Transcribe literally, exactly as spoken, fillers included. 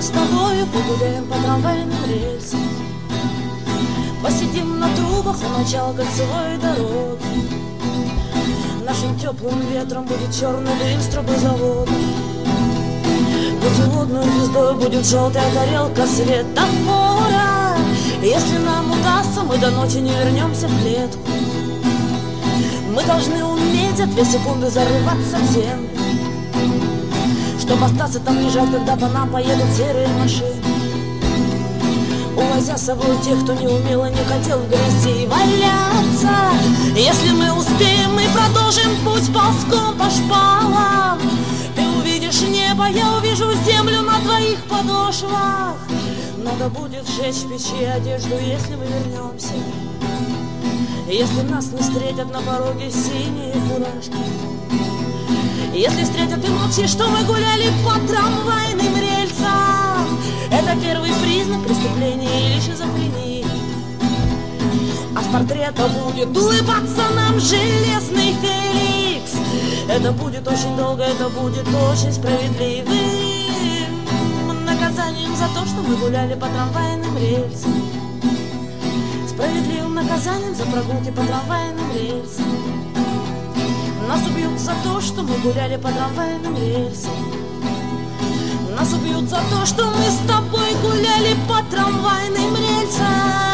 с тобою погуляем по трамвайным рельсам, посидим на трубах у начала кольцевой дороги. Нашим теплым ветром будет черный дым с трубозавода. Путеводной звездой будет желтая тарелка светофора. Если нам удастся, мы до ночи не вернемся в клетку. Мы должны уметь за две секунды зарываться в землю, чтобы остаться там лежать, когда по нам поедут серые машины, увозя с собой тех, кто не умел и не хотел в грязи валяться. Если мы успеем, мы продолжим путь ползком по шпалам. Ты увидишь небо, я увижу землю на твоих подошвах. Надо будет сжечь в печи одежду, если мы вернемся, если нас не встретят на пороге синие фуражки. Если встретят и молчишь, что мы гуляли по трамвайным рельсам, это первый признак преступления или шизофрении. А с портрета будет улыбаться нам железный Феликс. Это будет очень долго, это будет очень справедливым наказанием за то, что мы гуляли по трамвайным рельсам, справедливым наказанием за прогулки по трамвайным рельсам. Нас убьют за то, что мы гуляли по трамвайным рельсам. Нас убьют за то, что мы с тобой гуляли по трамвайным рельсам.